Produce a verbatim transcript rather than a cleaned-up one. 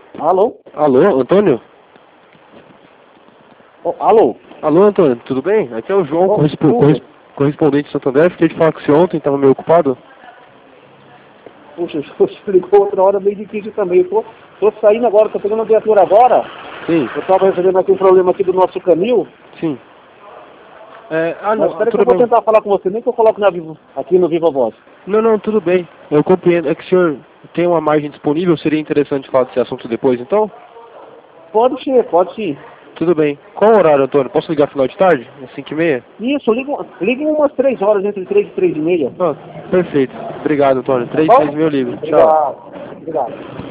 Alô? Alô, Antônio? Oh, alô? Alô, Antônio, tudo bem? Aqui é o João, Oh, correspo tudo? corres correspondente de Santander. Fiquei de falar com você ontem, estava meio ocupado. Puxa, você ligou outra hora meio difícil também. Eu tô, tô saindo agora, tô pegando a viatura agora. Sim, Eu tava resolvendo aqui um problema aqui do nosso canil. sim. É, ah, Mas não, espera que eu tudo vou bem. tentar falar com você, nem que eu coloque na Vivo, aqui no Viva Voz. Não, não, tudo bem. Eu compreendo. É que o senhor tem uma margem disponível, seria interessante falar desse assunto depois, então? Pode ser, pode sim. Tudo bem. Qual o horário, Antônio? Posso ligar final de tarde? Às cinco e meia? Isso, liga, liga em umas três horas, entre três e três e meia. Ah, perfeito. Obrigado, Antônio. Tá Três, bom? seis mil eu ligo. Tchau. Obrigado. Obrigado.